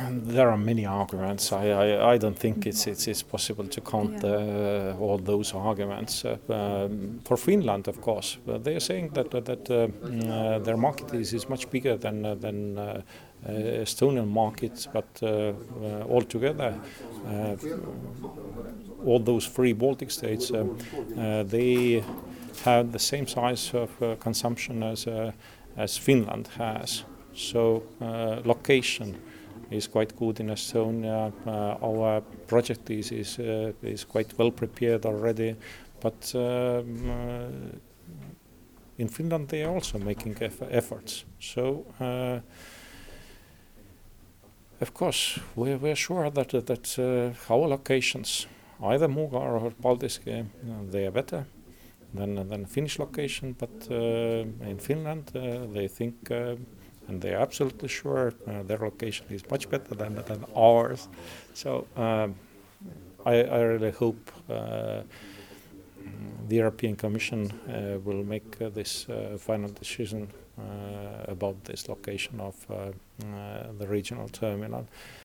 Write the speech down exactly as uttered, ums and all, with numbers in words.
there are many arguments. I, I, I don't think it's, it's it's possible to count uh, all those arguments. Uh, um, for Finland, of course, uh, they are saying that that uh, uh, their market is, is much bigger than uh, than uh, uh, Estonian markets, but uh, uh, altogether, uh, all those three Baltic states, uh, uh, they have the same size of uh, consumption as uh, as Finland has. So uh, location is quite good in Estonia. Uh, our project is is, uh, is quite well prepared already, but um, uh, in Finland they are also making eff- efforts. So uh, of course we're, we're sure that that uh, our locations, either Muuga or Paldiski, you know, they are better than than Finnish location. But uh, in Finland uh, they think. Uh, And they are absolutely sure uh, their location is much better than, than ours. So um, I, I really hope uh, the European Commission uh, will make uh, this uh, final decision uh, about this location of uh, uh, the regional terminal.